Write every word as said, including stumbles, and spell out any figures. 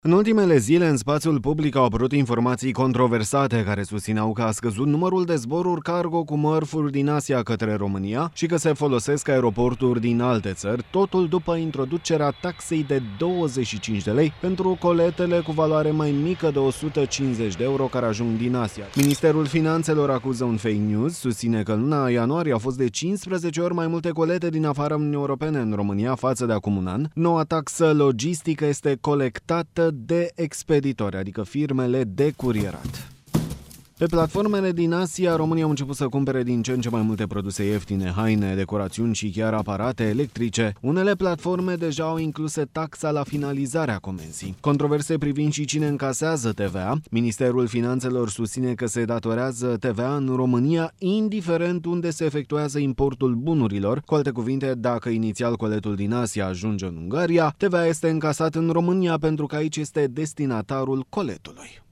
În ultimele zile, în spațiul public au apărut informații controversate care susțineau că a scăzut numărul de zboruri cargo cu mărfuri din Asia către România și că se folosesc aeroporturi din alte țări, totul după introducerea taxei de douăzeci și cinci de lei pentru coletele cu valoare mai mică de o sută cincizeci de euro care ajung din Asia. Ministerul Finanțelor acuză un fake news, susține că în luna ianuarie au fost de cincisprezece ori mai multe colete din afara Uniunii Europene în România față de acum un an. Noua taxă logistică este colectată de expeditori, adică firmele de curierat. Pe platformele din Asia, România au început să cumpere din ce în ce mai multe produse ieftine, haine, decorațiuni și chiar aparate electrice. Unele platforme deja au incluse taxa la finalizarea comenzii. Controverse privind și cine încasează T V A. Ministerul Finanțelor susține că se datorează T V A în România, indiferent unde se efectuează importul bunurilor. Cu alte cuvinte, dacă inițial coletul din Asia ajunge în Ungaria, T V A este încasat în România pentru că aici este destinatarul coletului.